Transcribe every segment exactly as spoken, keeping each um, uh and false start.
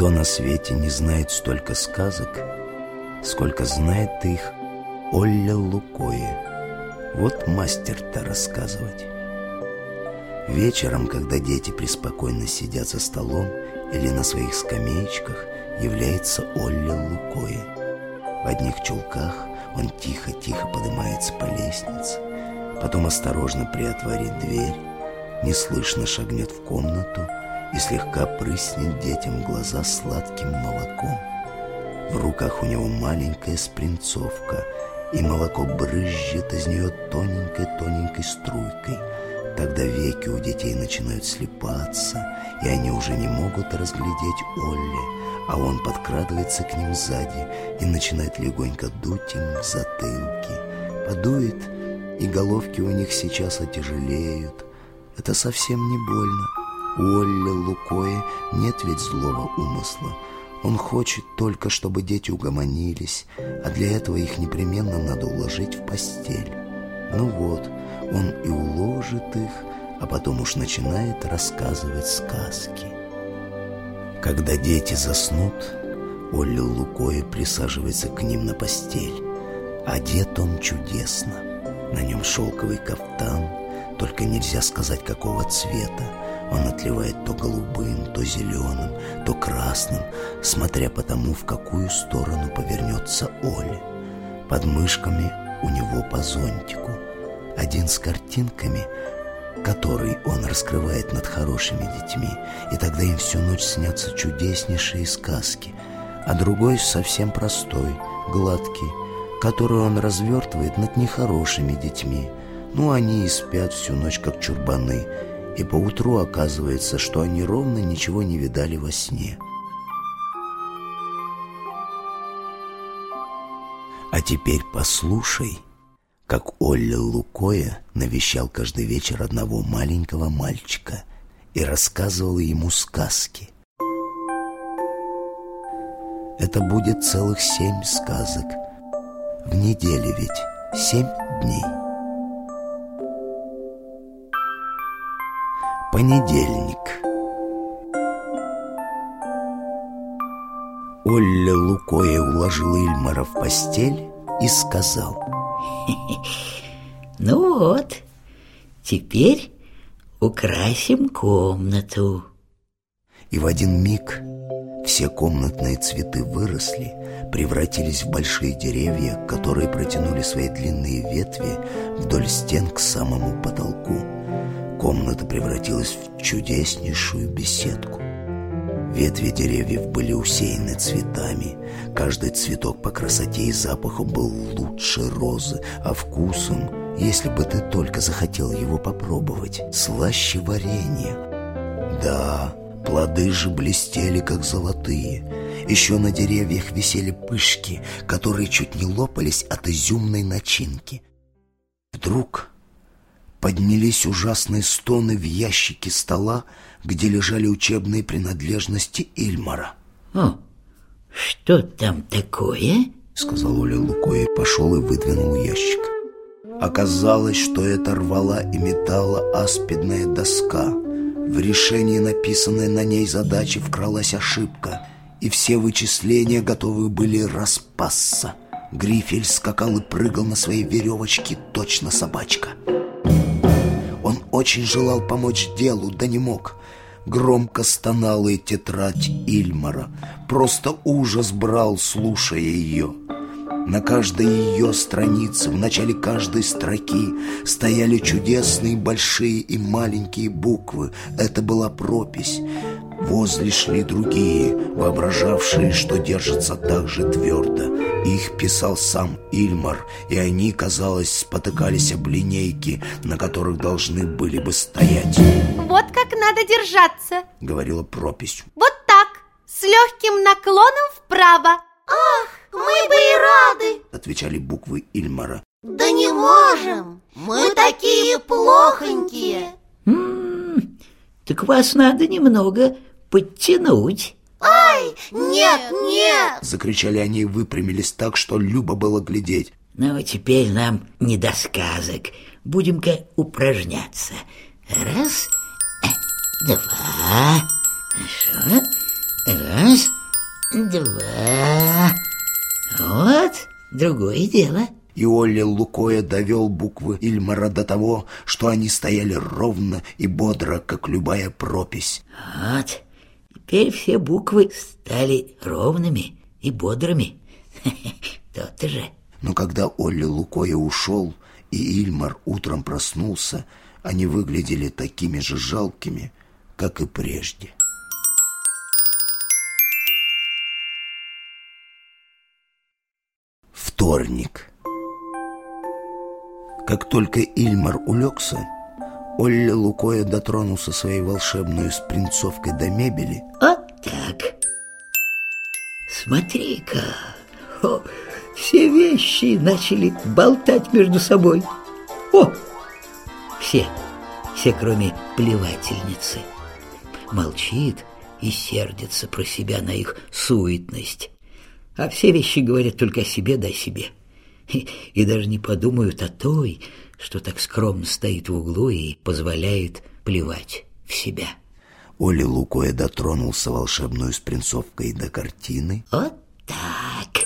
Никто на свете не знает столько сказок, сколько знает их Олля Лукойе. Вот мастер-то рассказывать. Вечером, когда дети преспокойно сидят за столом или на своих скамеечках, является Олля Лукойе. В одних чулках он тихо-тихо поднимается по лестнице, потом осторожно приотворит дверь, неслышно шагнет в комнату и слегка прыснет детям в глаза сладким молоком. В руках у него маленькая спринцовка, и молоко брызжет из нее тоненькой-тоненькой струйкой. Тогда веки у детей начинают слипаться, и они уже не могут разглядеть Олли, а он подкрадывается к ним сзади и начинает легонько дуть им в затылки. Подует, и головки у них сейчас отяжелеют. Это совсем не больно. У Олли Лукойе нет ведь злого умысла. Он хочет только, чтобы дети угомонились, а для этого их непременно надо уложить в постель. Ну вот, он и уложит их, а потом уж начинает рассказывать сказки. Когда дети заснут, Олля Лукойе присаживается к ним на постель. Одет он чудесно. На нем шелковый кафтан, только нельзя сказать, какого цвета. Он отливает то голубым, то зеленым, то красным, смотря по тому, в какую сторону повернется Оля. Под мышками у него по зонтику. Один с картинками, который он раскрывает над хорошими детьми, и тогда им всю ночь снятся чудеснейшие сказки, а другой совсем простой, гладкий, который он развертывает над нехорошими детьми. Ну, они и спят всю ночь, как чурбаны, и поутру оказывается, что они ровно ничего не видали во сне. А теперь послушай, как Олля Лукойе навещал каждый вечер одного маленького мальчика и рассказывал ему сказки. Это будет целых семь сказок. В неделе ведь семь дней. Понедельник. Олля Лукойе уложил Ильмара в постель и сказал: «Ну вот, теперь украсим комнату». И в один миг все комнатные цветы выросли, превратились в большие деревья, которые протянули свои длинные ветви вдоль стен к самому потолку. Комната превратилась в чудеснейшую беседку. Ветви деревьев были усеяны цветами. Каждый цветок по красоте и запаху был лучше розы, а вкусом, если бы ты только захотел его попробовать, слаще варенья. Да, плоды же блестели, как золотые. Еще на деревьях висели пышки, которые чуть не лопались от изюмной начинки. Вдруг поднялись ужасные стоны в ящике стола, где лежали учебные принадлежности Ильмара. «О, что там такое?» — сказал Олля Лукойе, пошел и выдвинул ящик. Оказалось, что это рвала и металла аспидная доска. В решении написанной на ней задачи вкралась ошибка, и все вычисления готовы были распасться. Грифель скакал и прыгал на своей веревочке, точно собачка. Он очень желал помочь делу, да не мог. Громко стонала и тетрадь Ильмара. Просто ужас брал, слушая ее. На каждой ее странице, в начале каждой строки стояли чудесные большие и маленькие буквы. Это была пропись. Возле шли другие, воображавшие, что держатся так же твердо. Их писал сам Ильмар, и они, казалось, спотыкались об линейки, на которых должны были бы стоять. «Вот как надо держаться», — говорила пропись. «Вот так, с легким наклоном вправо». «Ах, мы бы и рады», — отвечали буквы Ильмара. «Да не можем, мы такие плохонькие». М-м, «Так вас надо немного подтянуть». «Ай, нет, нет!» — закричали они и выпрямились так, что любо было глядеть. «Ну, теперь нам не до сказок. Будем-ка упражняться. Раз, два, хорошо, Раз, два. Вот, другое дело. И Олля Лукоя довел буквы Ильмара до того, что они стояли ровно и бодро, как любая пропись. Вот, теперь все буквы стали ровными и бодрыми. То-то же. Но когда Олля Лукоя ушел, и Ильмар утром проснулся, они выглядели такими же жалкими, как и прежде. Вторник. Как только Ильмар улегся, Олля Лукоя дотронулся своей волшебной спринцовкой до мебели. Вот так. Смотри-ка, о, все вещи начали болтать между собой. О, все, все, кроме плевательницы. Молчит и сердится про себя на их суетность. А все вещи говорят только о себе да о себе. И, и даже не подумают о той, что так скромно стоит в углу и позволяет плевать в себя. Оля Лукоя дотронулся волшебную спринцовкой до картины. Вот так.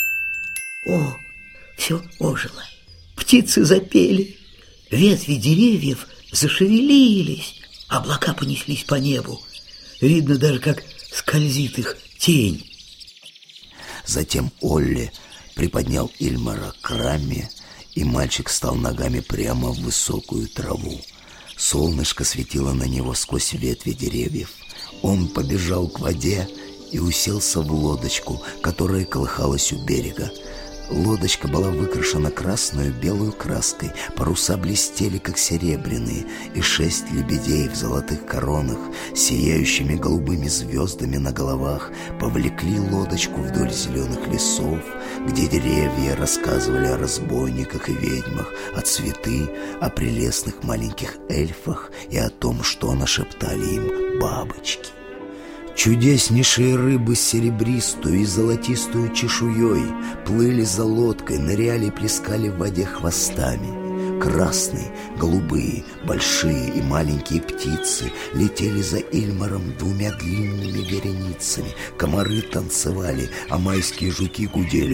О, все ожило. Птицы запели, ветви деревьев зашевелились, облака понеслись по небу. Видно даже, как скользит их тень. Затем Олли приподнял Ильмара к раме, и мальчик стал ногами прямо в высокую траву. Солнышко светило на него сквозь ветви деревьев. Он побежал к воде и уселся в лодочку, которая колыхалась у берега. Лодочка была выкрашена красной белой краской, паруса блестели, как серебряные, и шесть лебедей в золотых коронах, сияющими голубыми звездами на головах, повлекли лодочку вдоль зеленых лесов, где деревья рассказывали о разбойниках и ведьмах, о цветы, о прелестных маленьких эльфах и о том, что нашептали им бабочки. Чудеснейшие рыбы с серебристую и золотистую чешуей плыли за лодкой, ныряли и плескали в воде хвостами. Красные, голубые, большие и маленькие птицы летели за Ильмаром двумя длинными вереницами. Комары танцевали, а майские жуки гудели.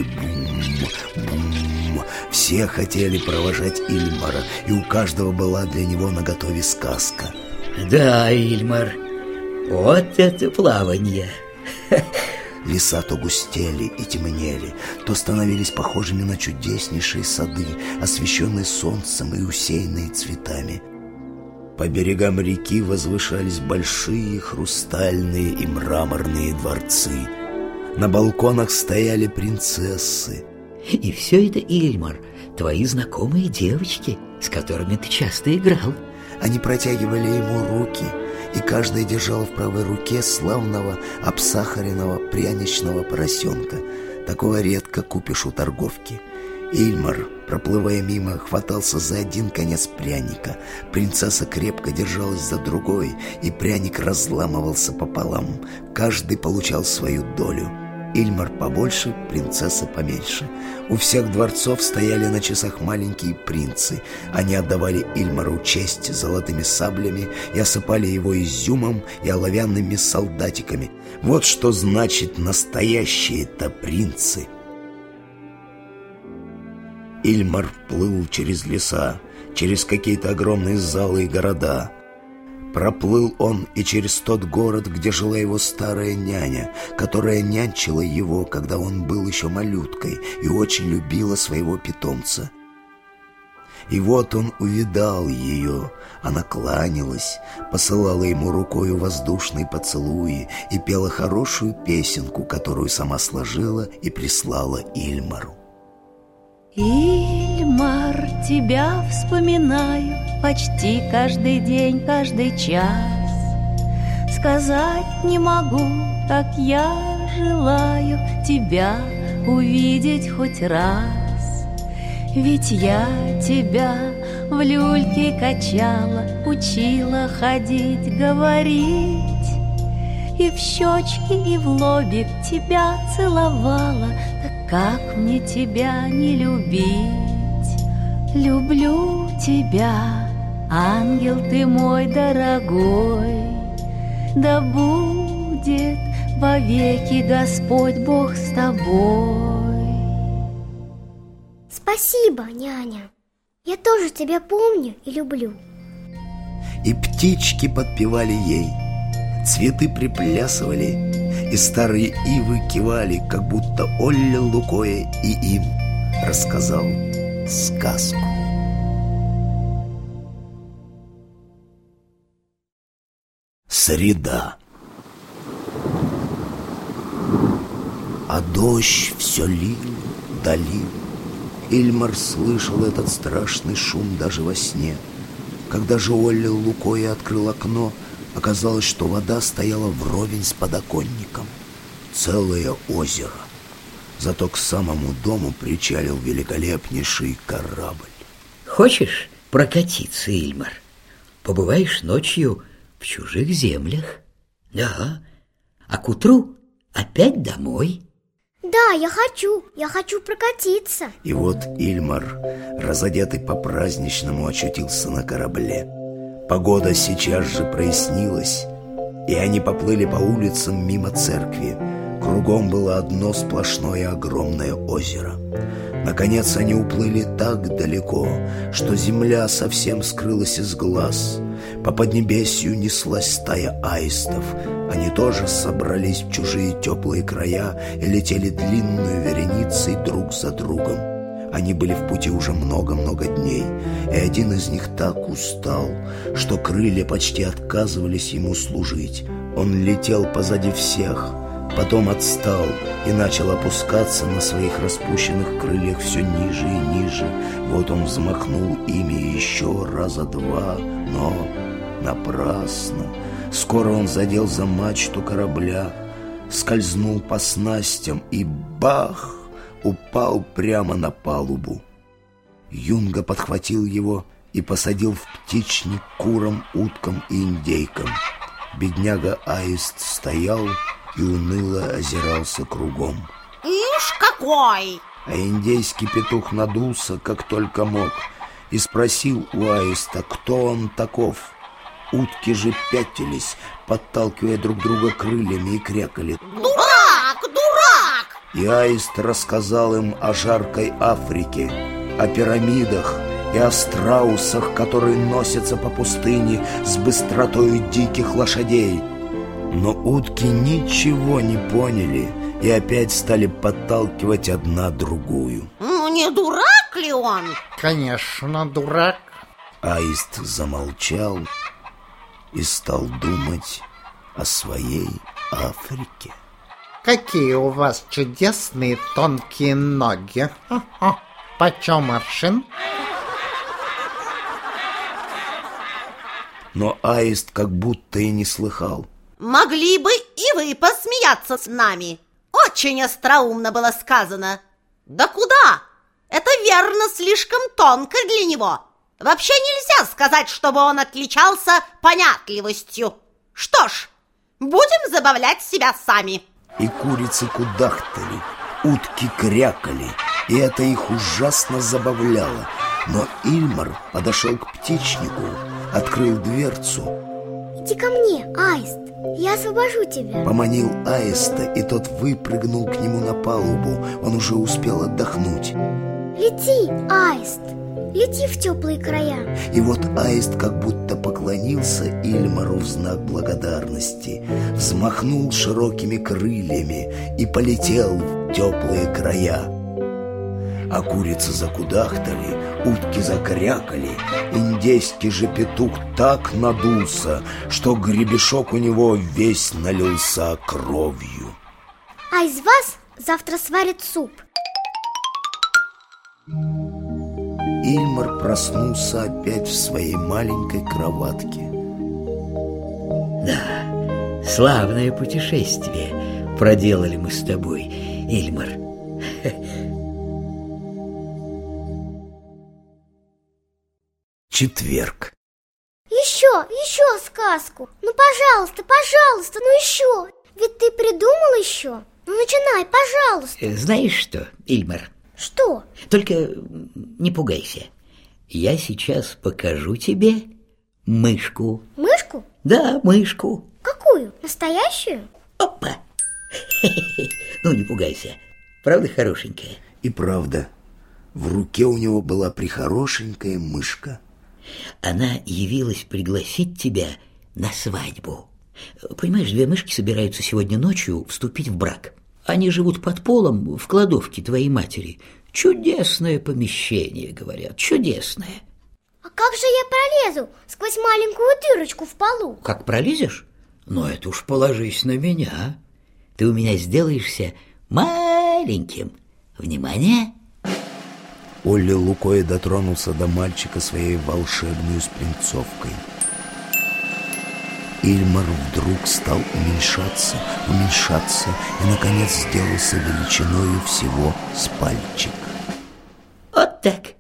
Бум-бум. Все хотели провожать Ильмара, и у каждого была для него наготове сказка. Да, Ильмар, вот это плавание! Леса то густели и темнели, то становились похожими на чудеснейшие сады, освещенные солнцем и усеянные цветами. По берегам реки возвышались большие хрустальные и мраморные дворцы. На балконах стояли принцессы. И все это, Ильмар, твои знакомые девочки, с которыми ты часто играл. Они протягивали ему руки, и каждая держала в правой руке славного обсахаренного пряничного поросенка. Такого редко купишь у торговки. Ильмар, проплывая мимо, хватался за один конец пряника. Принцесса крепко держалась за другой, и пряник разламывался пополам. Каждый получал свою долю. Ильмар побольше, принцесса поменьше. У всех дворцов стояли на часах маленькие принцы. Они отдавали Ильмару честь золотыми саблями и осыпали его изюмом и оловянными солдатиками. Вот что значит настоящие-то принцы. Ильмар плыл через леса, через какие-то огромные залы и города. Проплыл он и через тот город, где жила его старая няня, которая нянчила его, когда он был еще малюткой, и очень любила своего питомца. И вот он увидал ее, она кланялась, посылала ему рукою воздушные поцелуи и пела хорошую песенку, которую сама сложила и прислала Ильмару. Ильмар, тебя вспоминаю почти каждый день, каждый час. Сказать не могу, как я желаю тебя увидеть хоть раз. Ведь я тебя в люльке качала, учила ходить, говорить, и в щечки, и в лобик тебя целовала. Как мне тебя не любить? Люблю тебя, ангел ты мой дорогой. Да будет повеки Господь Бог с тобой. Спасибо, няня. Я тоже тебя помню и люблю. И птички подпевали ей, цветы приплясывали, и старые ивы кивали, как будто Олля Лукоя и им рассказал сказку. Среда. А дождь все лил, да лил. Ильмар слышал этот страшный шум даже во сне. Когда же Олля Лукоя открыл окно, оказалось, что вода стояла вровень с подоконником. Целое озеро. Зато к самому дому причалил великолепнейший корабль. Хочешь прокатиться, Ильмар? Побываешь ночью в чужих землях. Да, а к утру опять домой. Да, я хочу, я хочу прокатиться. И вот Ильмар, разодетый по-праздничному, очутился на корабле. Погода сейчас же прояснилась, и они поплыли по улицам мимо церкви. Кругом было одно сплошное огромное озеро. Наконец они уплыли так далеко, что земля совсем скрылась из глаз. По поднебесью неслась стая аистов. Они тоже собрались в чужие теплые края и летели длинную вереницей друг за другом. Они были в пути уже много-много дней, и один из них так устал, что крылья почти отказывались ему служить. Он летел позади всех, потом отстал и начал опускаться на своих распущенных крыльях все ниже и ниже. Вот он взмахнул ими еще раза два, но напрасно. Скоро он задел за мачту корабля, скользнул по снастям и бах! Упал прямо на палубу. Юнга подхватил его и посадил в птичник курам, уткам и индейкам. Бедняга Аист стоял и уныло озирался кругом. Ишь какой! А индейский петух надулся, как только мог, и спросил у Аиста, кто он таков. Утки же пятились, подталкивая друг друга крыльями, и крякали: Дурак, дурак! И Аист рассказал им о жаркой Африке, о пирамидах и о страусах, которые носятся по пустыне с быстротою диких лошадей. Но утки ничего не поняли и опять стали подталкивать одна другую. Ну не дурак ли он? Конечно, дурак. Аист замолчал и стал думать о своей Африке. Какие у вас чудесные тонкие ноги. Хо-хо. Почем аршин? Но Аист как будто и не слыхал. Могли бы и вы посмеяться с нами. Очень остроумно было сказано. Да куда? Это верно слишком тонко для него. Вообще нельзя сказать, чтобы он отличался понятливостью. Что ж, будем забавлять себя сами. И курицы кудахтали, утки крякали, и это их ужасно забавляло. Но Ильмар подошел к птичнику, открыл дверцу. Иди ко мне, Аист, я освобожу тебя. Поманил Аиста, и тот выпрыгнул к нему на палубу. Он уже успел отдохнуть. Лети, Аист, лети в теплые края. И вот Аист как будто поклонился Ильмару в знак благодарности, взмахнул широкими крыльями и полетел в теплые края. А курицы закудахтали, утки закрякали, индейский же петух так надулся, что гребешок у него весь налился кровью. А из вас завтра сварят суп. Ильмар проснулся опять в своей маленькой кроватке. Да, славное путешествие проделали мы с тобой, Ильмар. Четверг. Еще, еще сказку. Ну, пожалуйста, пожалуйста, ну еще. Ведь ты придумал еще. Ну, начинай, пожалуйста. Знаешь что, Ильмар? Что? Только не пугайся. Я сейчас покажу тебе мышку. Мышку? Да, мышку. Какую? Настоящую? Опа! Ну, не пугайся. Правда хорошенькая? И правда, в руке у него была прихорошенькая мышка. Она явилась пригласить тебя на свадьбу. Понимаешь, две мышки собираются сегодня ночью вступить в брак. Они живут под полом в кладовке твоей матери. Чудесное помещение, говорят, чудесное. А как же я пролезу сквозь маленькую дырочку в полу? Как пролезешь? Ну, это уж положись на меня. Ты у меня сделаешься маленьким. Внимание! Олля Лукоя дотронулся до мальчика своей волшебной спринцовкой. Ильмар вдруг стал уменьшаться, уменьшаться и, наконец, сделался величиною всего с пальчик. Вот так.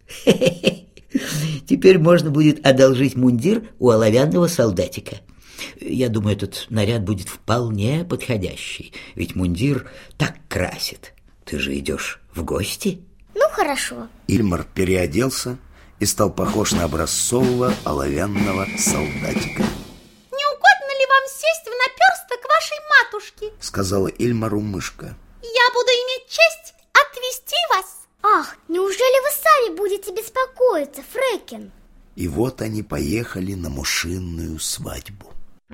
Теперь можно будет одолжить мундир у оловянного солдатика. Я думаю, этот наряд будет вполне подходящий, ведь мундир так красит. Ты же идешь в гости? Ну, хорошо. Ильмар переоделся и стал похож на образцового оловянного солдатика. Не угодно ли вам сесть в наперсток вашей матушки? Сказала Ильмару мышка. Я буду иметь честь отвезти вас. Ах, неужели вы сами будете беспокоиться, Фрекен? И вот они поехали на мышиную свадьбу.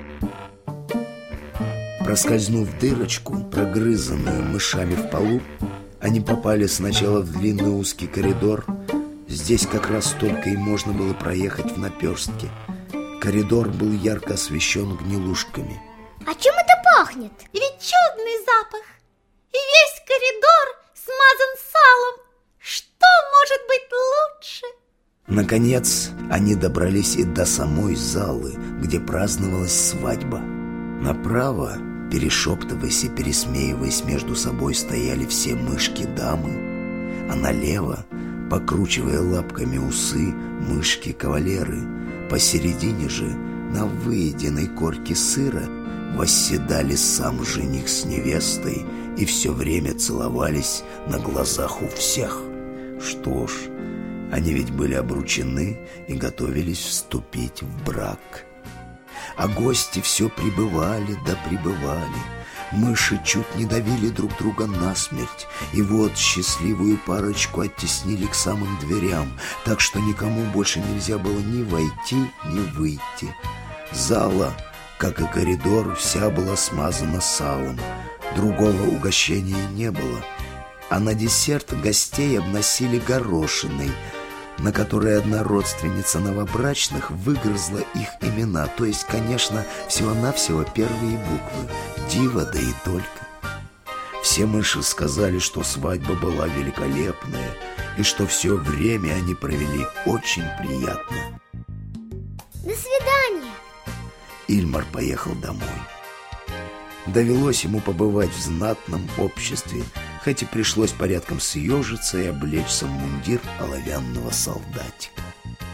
Проскользнув дырочку, прогрызанную мышами в полу, они попали сначала в длинный узкий коридор. Здесь как раз только и можно было проехать в наперстке. Коридор был ярко освещен гнилушками. А чем это пахнет? Ведь чудный запах. И весь коридор смазан салом. Что может быть лучше? Наконец, они добрались и до самой залы, где праздновалась свадьба. Направо, перешептываясь и пересмеиваясь между собой, стояли все мышки-дамы, а налево, покручивая лапками усы, мышки-кавалеры. Посередине же, на выеденной корке сыра, восседали сам жених с невестой и все время целовались на глазах у всех. Что ж, они ведь были обручены и готовились вступить в брак. А гости все прибывали да прибывали. Мыши чуть не давили друг друга насмерть. И вот счастливую парочку оттеснили к самым дверям, так что никому больше нельзя было ни войти, ни выйти. Зала, как и коридор, вся была смазана салом. Другого угощения не было. А на десерт гостей обносили горошиной, на которой одна родственница новобрачных выгрызла их имена, то есть, конечно, всего-навсего первые буквы, Дива да и только. Все мыши сказали, что свадьба была великолепная и что все время они провели очень приятно. До свидания. Ильмар поехал домой. Довелось ему побывать в знатном обществе, хоть и пришлось порядком съежиться и облечься в мундир оловянного солдатика.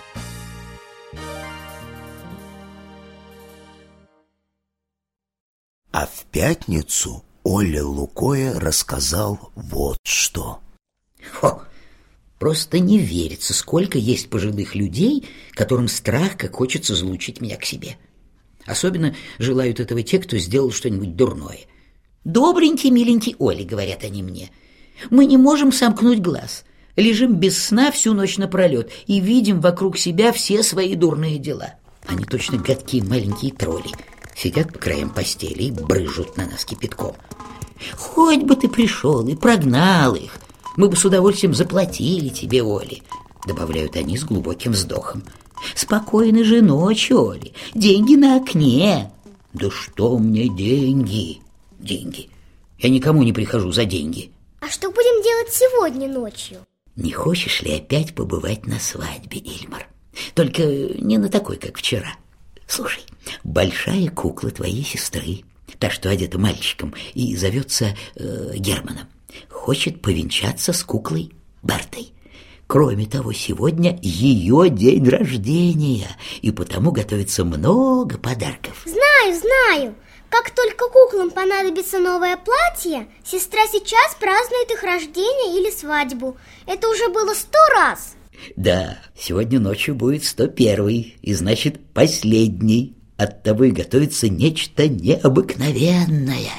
А в пятницу Олля Лукоя рассказал вот что. Хо, просто не верится, сколько есть пожилых людей, которым страх, как хочется залучить меня к себе. Особенно желают этого те, кто сделал что-нибудь дурное. «Добренький, миленький Оля», — говорят они мне, — «мы не можем сомкнуть глаз, лежим без сна всю ночь напролет и видим вокруг себя все свои дурные дела». Они точно гадкие маленькие тролли, сидят по краям постели и брызжут на нас кипятком. «Хоть бы ты пришел и прогнал их, мы бы с удовольствием заплатили тебе, Оля», — добавляют они с глубоким вздохом. «Спокойной же ночи, Оля, деньги на окне». «Да что мне деньги?» «Деньги. Я никому не прихожу за деньги». А что будем делать сегодня ночью? Не хочешь ли опять побывать на свадьбе, Ильмар? Только не на такой, как вчера. Слушай, большая кукла твоей сестры, та, что одета мальчиком и зовется э, Германом, хочет повенчаться с куклой Бертой. Кроме того, сегодня ее день рождения, и потому готовится много подарков. Знаю, знаю. Как только куклам понадобится новое платье, сестра сейчас празднует их рождение или свадьбу. Это уже было сто раз. Да, сегодня ночью будет сто первый, и значит последний. Оттого и готовится нечто необыкновенное.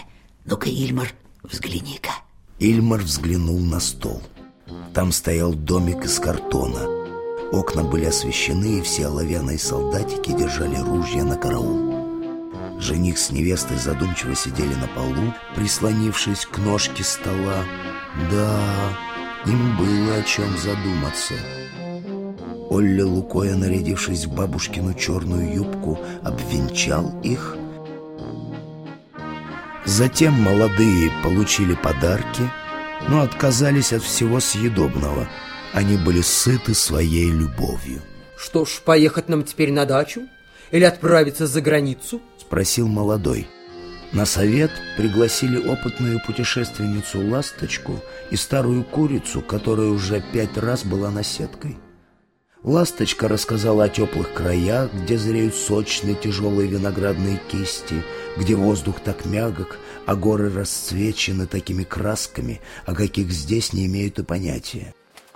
Ну-ка, Ильмар, взгляни-ка. Ильмар взглянул на стол. Там стоял домик из картона. Окна были освещены, и все оловянные солдатики держали ружья на караул. Жених с невестой задумчиво сидели на полу, прислонившись к ножке стола. Да, им было о чем задуматься. Олля Лукоя, нарядившись в бабушкину черную юбку, обвенчал их. Затем молодые получили подарки, но отказались от всего съедобного. Они были сыты своей любовью. Что ж, поехать нам теперь на дачу? Или отправиться за границу? Спросил молодой. На совет пригласили опытную путешественницу Ласточку и старую курицу, которая уже пять раз была наседкой. Ласточка рассказала о теплых краях, где зреют сочные тяжелые виноградные кисти, где воздух так мягок, а горы расцвечены такими красками, о каких здесь не имеют и понятия.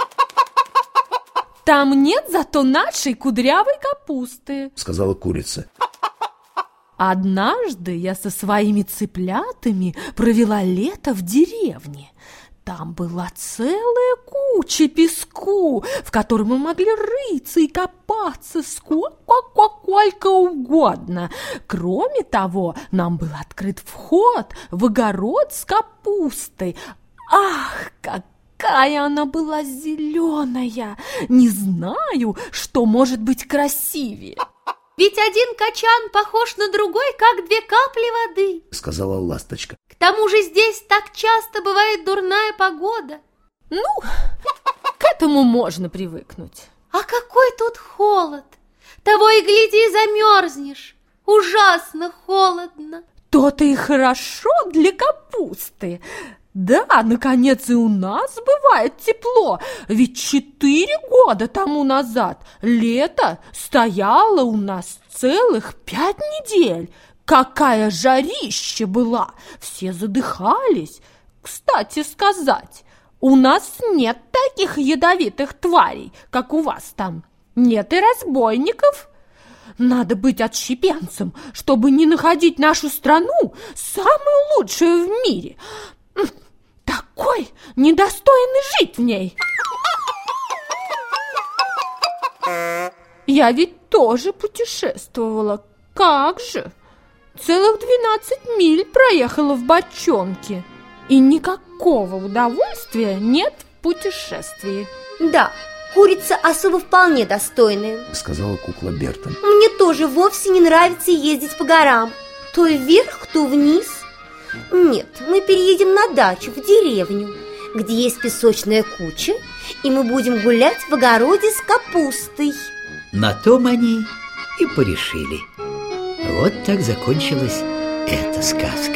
«Там нет зато нашей кудрявой капусты», — сказала курица. «Однажды я со своими цыплятами провела лето в деревне. Там была целая куча песку, в котором мы могли рыться и копаться сколько угодно. Кроме того, нам был открыт вход в огород с капустой. Ах, какая она была зеленая! Не знаю, что может быть красивее». «Ведь один качан похож на другой, как две капли воды», — сказала Ласточка. «К тому же здесь так часто бывает дурная погода». «Ну, к этому можно привыкнуть». «А какой тут холод! Того и гляди, замерзнешь! Ужасно холодно!» «То-то и хорошо для капусты. Да, наконец, и у нас бывает тепло, ведь четыре года тому назад лето стояло у нас целых пять недель. Какая жарища была! Все задыхались. Кстати сказать, у нас нет таких ядовитых тварей, как у вас там. Нет и разбойников. Надо быть отщепенцем, чтобы не находить нашу страну самую лучшую в мире. Такой недостойный жить в ней. Я ведь тоже путешествовала. Как же? Целых двенадцать миль проехала в бочонке. И никакого удовольствия нет в путешествии. Да, курица особо вполне достойная, сказала кукла Берта. Мне тоже вовсе не нравится ездить по горам. То вверх, то вниз. Нет, мы переедем на дачу, в деревню, где есть песочная куча, и мы будем гулять в огороде с капустой. На том они и порешили. Вот так закончилась эта сказка.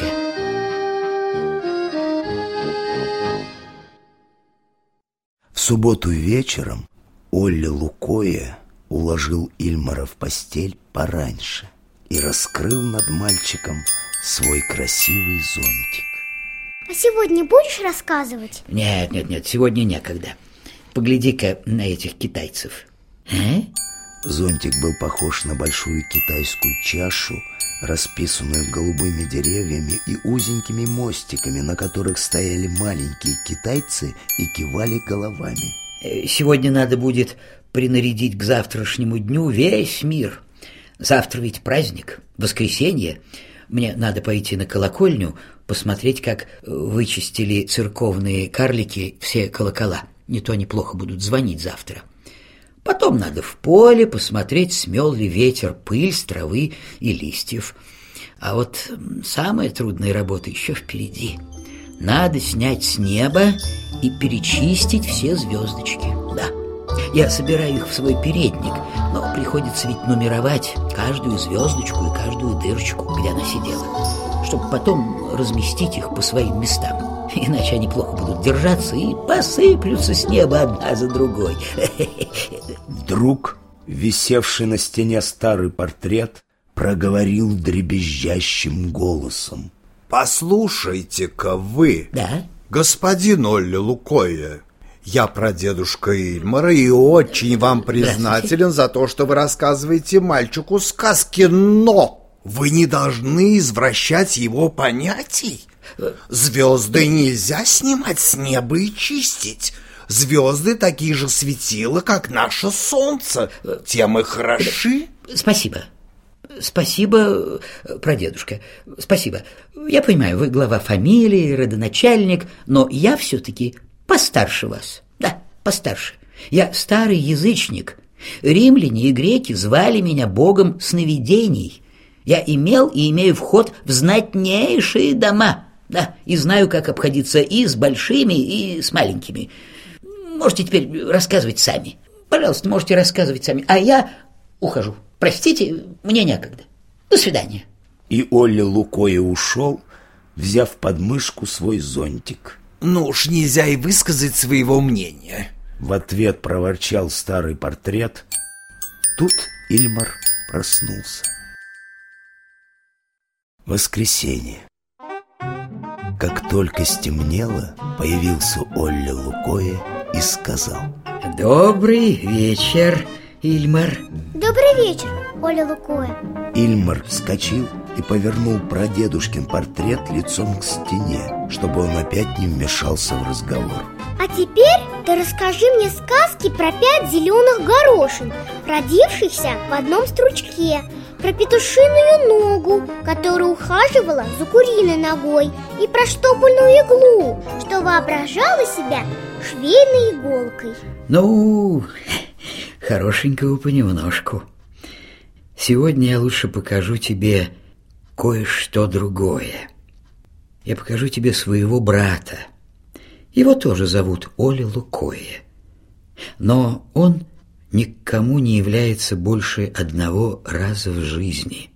В субботу вечером Олля Лукоя уложил Ильмара в постель пораньше и раскрыл над мальчиком свой красивый зонтик. А сегодня будешь рассказывать? Нет, нет, нет, сегодня некогда. Погляди-ка на этих китайцев. А? Зонтик был похож на большую китайскую чашу, расписанную голубыми деревьями и узенькими мостиками, на которых стояли маленькие китайцы и кивали головами. Сегодня надо будет принарядить к завтрашнему дню весь мир. Завтра ведь праздник, воскресенье. Мне надо пойти на колокольню, посмотреть, как вычистили церковные карлики все колокола. Не то они плохо будут звонить завтра. Потом надо в поле посмотреть, смел ли ветер пыль с травы и листьев. А вот самая трудная работа еще впереди. Надо снять с неба и перечистить все звездочки. Да, я собираю их в свой передник, но приходится ведь нумеровать каждую звездочку и каждую дырочку, где она сидела, чтобы потом разместить их по своим местам. Иначе они плохо будут держаться и посыплются с неба одна за другой. Вдруг висевший на стене старый портрет проговорил дребезжащим голосом: «Послушайте-ка вы, да? господин Олля Лукоя, я прадедушка Ильмара и очень вам признателен за то, что вы рассказываете мальчику сказки, но вы не должны извращать его понятий. Звезды нельзя снимать с неба и чистить. Звезды такие же светила, как наше солнце. Тем и хороши. Спасибо. Спасибо, прадедушка. Спасибо. Я понимаю, вы глава фамилии, родоначальник, но я все-таки постарше вас. Да, постарше. Я старый язычник. Римляне и греки звали меня богом сновидений. Я имел и имею вход в знатнейшие дома. Да, и знаю, как обходиться и с большими, и с маленькими. Можете теперь рассказывать сами. Пожалуйста, можете рассказывать сами. А я ухожу. Простите, мне некогда. До свидания. И Олля Лукоя ушел, взяв под мышку свой зонтик. Ну уж нельзя и высказать своего мнения. В ответ проворчал старый портрет. Тут Ильмар проснулся. Воскресенье. Как только стемнело, появился Олля Лукоя и сказал: добрый вечер, Ильмар. Добрый вечер, Оля Лукоя. Ильмар вскочил и повернул прадедушкин портрет лицом к стене, чтобы он опять не вмешался в разговор. А теперь ты расскажи мне сказки про пять зеленых горошин, родившихся в одном стручке, про петушиную ногу, которая ухаживала за куриной ногой, и про штопольную иглу, что воображала себя швейной иголкой. Ну, хорошенького понемножку. Сегодня я лучше покажу тебе кое-что другое. Я покажу тебе своего брата. Его тоже зовут Оля Лукоя. Но он никому не является больше одного раза в жизни.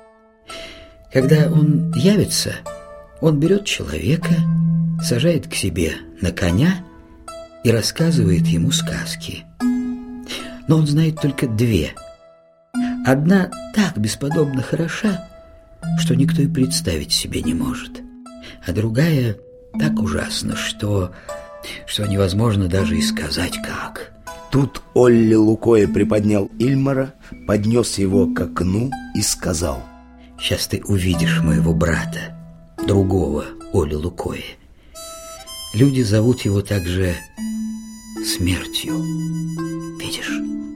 Когда он явится, он берет человека, сажает к себе на коня и рассказывает ему сказки. Но он знает только две. Одна так бесподобно хороша, что никто и представить себе не может. А другая так ужасна, что, что невозможно даже и сказать как. Тут Олля Лукоя приподнял Ильмара, поднес его к окну и сказал: сейчас ты увидишь моего брата, другого Оли Лукоя. Люди зовут его также смертью. Видишь?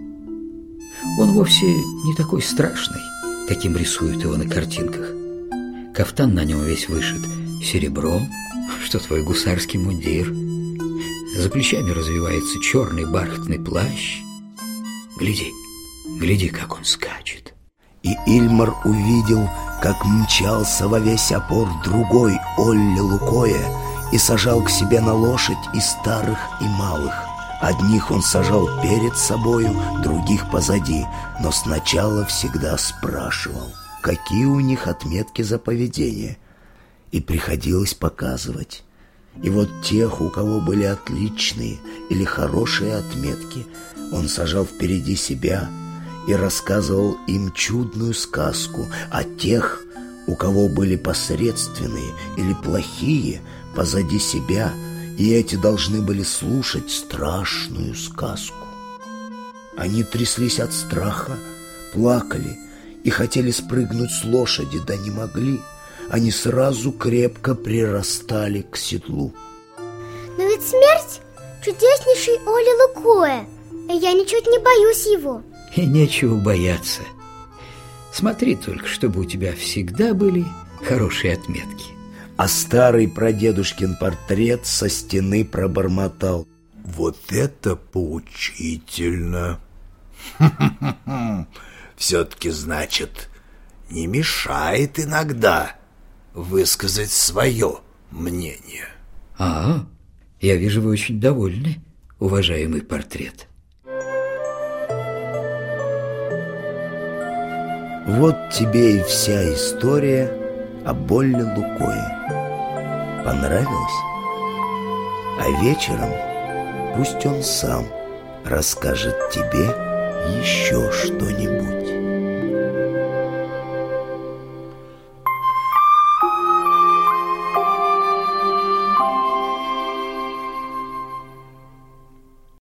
Он вовсе не такой страшный, каким рисуют его на картинках. Кафтан на нем весь вышит серебром, что твой гусарский мундир. За плечами развивается черный бархатный плащ. Гляди, гляди, как он скачет. И Ильмар увидел, как мчался во весь опор другой Олля Лукоя и сажал к себе на лошадь и старых, и малых. Одних он сажал перед собою, других позади, но сначала всегда спрашивал, какие у них отметки за поведение, и приходилось показывать. И вот тех, у кого были отличные или хорошие отметки, он сажал впереди себя и рассказывал им чудную сказку, а тех, у кого были посредственные или плохие, позади себя, и эти должны были слушать страшную сказку. Они тряслись от страха, плакали и хотели спрыгнуть с лошади, да не могли. Они сразу крепко прирастали к седлу. Но ведь смерть чудеснейший Оля Лукоя, и я ничуть не боюсь его. И нечего бояться. Смотри только, чтобы у тебя всегда были хорошие отметки. А старый прадедушкин портрет со стены пробормотал: вот это поучительно. Все-таки, значит, не мешает иногда высказать свое мнение. А, я вижу, вы очень довольны, уважаемый портрет. Вот тебе и вся история об Олле Лукое. Понравилось? А вечером пусть он сам расскажет тебе еще что-нибудь.